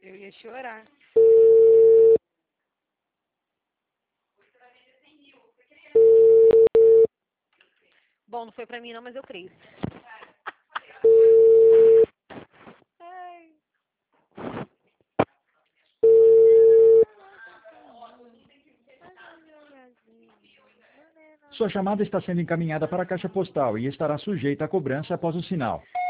Eu ia chorar. Bom, não foi pra mim não, mas eu creio. Ai. Sua chamada está sendo encaminhada para a caixa postal e estará sujeita a cobrança após o sinal.